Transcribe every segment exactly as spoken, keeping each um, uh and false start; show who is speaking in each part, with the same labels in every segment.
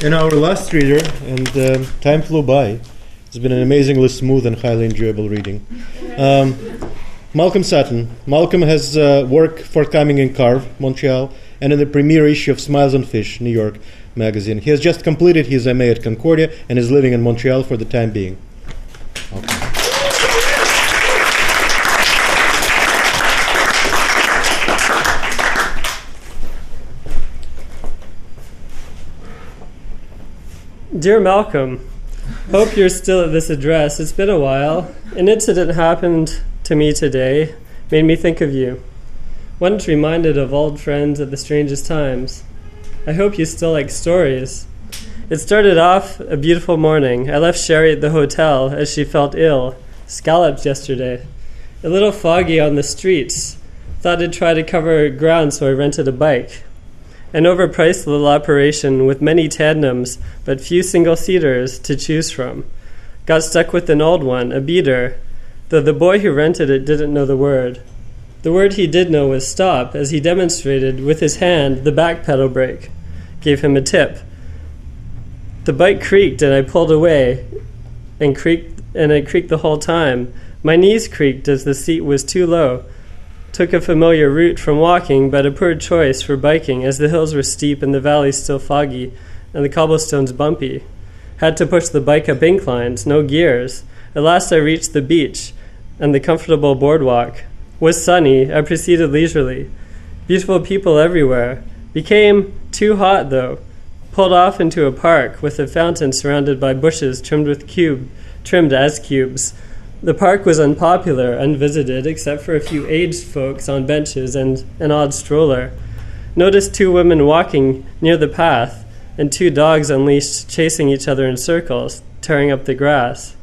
Speaker 1: And our last reader, and um, time flew by. It's been an amazingly smooth and highly enjoyable reading. Um, Malcolm Sutton. Malcolm has uh, work forthcoming in Carve, Montreal, and in the premiere issue of Smiles on Fish, New York magazine. He has just completed his M A at Concordia and is living in Montreal for the time being. Okay.
Speaker 2: Dear Malcolm, hope you're still at this address. It's been a while. An incident happened to me today, made me think of you. Once reminded of old friends at the strangest times. I hope you still like stories. It started off a beautiful morning. I left Sherry at the hotel as she felt ill, scallops yesterday. A little foggy on the streets. Thought I'd try to cover ground, so I rented a bike. An overpriced little operation with many tandems, but few single-seaters to choose from. Got stuck with an old one, a beater, though the boy who rented it didn't know the word. The word he did know was stop, as he demonstrated with his hand the back pedal brake. Gave him a tip. The bike creaked, and I pulled away, and creaked, and I creaked the whole time. My knees creaked as the seat was too low. Took a familiar route from walking, but a poor choice for biking, as the hills were steep and the valley still foggy, and the cobblestones bumpy. Had to push the bike up inclines, no gears. At last I reached the beach and the comfortable boardwalk. Was sunny, I proceeded leisurely. Beautiful people everywhere. Became too hot, though. Pulled off into a park with a fountain surrounded by bushes trimmed with cube, trimmed as cubes. The park was unpopular, unvisited, except for a few aged folks on benches and an odd stroller. Noticed two women walking near the path, and two dogs unleashed chasing each other in circles, tearing up the grass.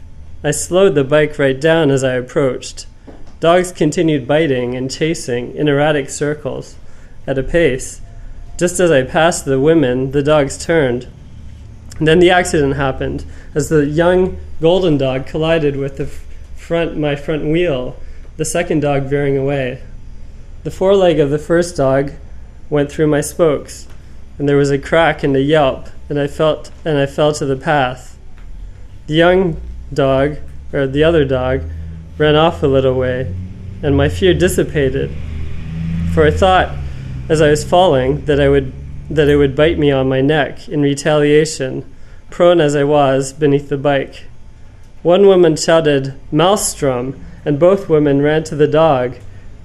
Speaker 2: I slowed the bike right down as I approached. Dogs continued biting and chasing in erratic circles, at a pace. Just as I passed the women, the dogs turned. Then the accident happened, as the young golden dog collided with the front, my front wheel, the second dog veering away. The foreleg of the first dog went through my spokes, and there was a crack and a yelp, and I felt and I fell to the path. The young dog, or the other dog, ran off a little way, and my fear dissipated, for I thought, as I was falling, that I would that it would bite me on my neck in retaliation, prone as I was beneath the bike. One woman shouted, "Maelstrom," and both women ran to the dog,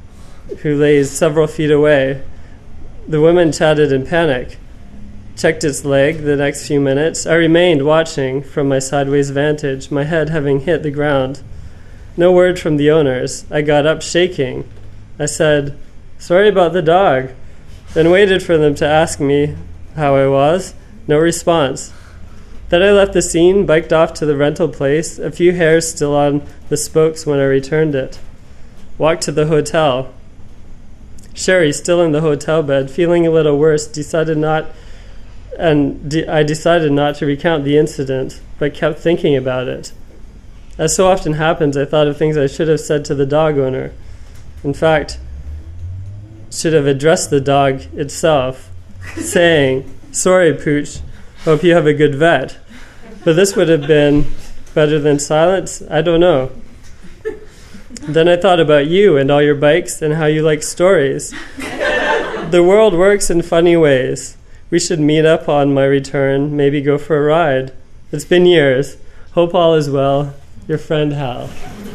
Speaker 2: who lay several feet away. The woman chatted in panic, checked its leg the next few minutes. I remained watching from my sideways vantage, my head having hit the ground. No word from the owners. I got up shaking. I said, "Sorry about the dog," then waited for them to ask me how I was. No response. Then I left the scene, biked off to the rental place, a few hairs still on the spokes when I returned it. Walked to the hotel. Sherry, still in the hotel bed, feeling a little worse, decided not, and de- I decided not to recount the incident, but kept thinking about it. As so often happens, I thought of things I should have said to the dog owner. In fact, should have addressed the dog itself, saying, "Sorry, Pooch, hope you have a good vet." But this would have been better than silence? I don't know. Then I thought about you and all your bikes and how you like stories. The world works in funny ways. We should meet up on my return, maybe go for a ride. It's been years. Hope all is well. Your friend, Hal.